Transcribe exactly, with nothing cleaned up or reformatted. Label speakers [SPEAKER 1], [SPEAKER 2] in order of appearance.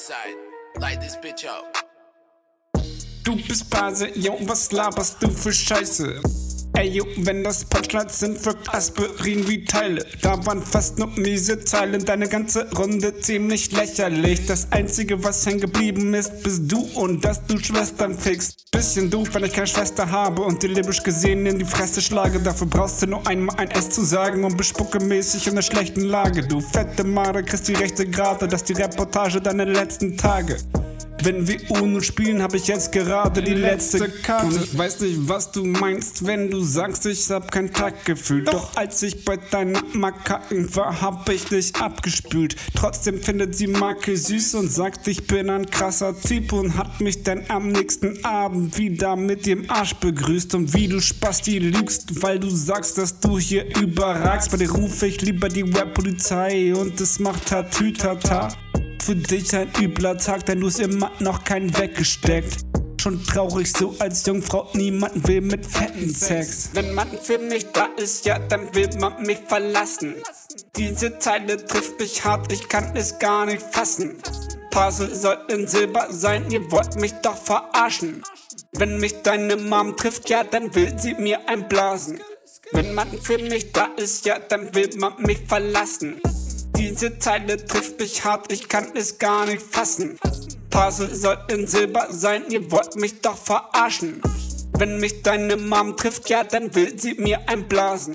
[SPEAKER 1] side. Light this bitch up.
[SPEAKER 2] Du bist Base, yo, was laberst du für Scheiße? Ey, yo, wenn das Punchlines sind, wirkt Aspirin wie Teile. Da waren fast nur miese Zeilen, deine ganze Runde ziemlich lächerlich. Das Einzige, was hängen geblieben ist, bist du und dass du Schwestern fickst. Bisschen doof, wenn ich keine Schwester habe und dir lyrisch gesehen in die Fresse schlage. Dafür brauchst du nur einmal ein S zu sagen und bespucke mäßig in der schlechten Lage. Du fette Mare, kriegst die rechte Grade, das ist die Reportage deiner letzten Tage. Wenn wir UNO spielen, hab ich jetzt gerade die letzte Karte. Und ich weiß nicht, was du meinst, wenn du sagst, ich hab kein Taktgefühl. Doch als ich bei deinen Makaken war, hab ich dich abgespült. Trotzdem findet sie Marke süß und sagt, ich bin ein krasser Typ und hat mich dann am nächsten Abend wieder mit dem Arsch begrüßt. Und wie du Spasti lügst, weil du sagst, dass du hier überragst. Bei dir rufe ich lieber die Rap-Polizei und es macht Tatütata. Für dich ein übler Tag, denn du hast immer noch keinen weggesteckt. Schon traurig so als Jungfrau, niemand will mit fetten Sex. Wenn man für mich da ist, ja, dann will man mich verlassen. Diese Zeile trifft mich hart, ich kann es gar nicht fassen. Puzzle soll in Silber sein, ihr wollt mich doch verarschen. Wenn mich deine Mom trifft, ja, dann will sie mir einblasen. Wenn man für mich da ist, ja, dann will man mich verlassen. Diese Zeile trifft mich hart, ich kann es gar nicht fassen. Puzzle soll in Silber sein, ihr wollt mich doch verarschen. Wenn mich deine Mom trifft, ja, dann will sie mir einblasen.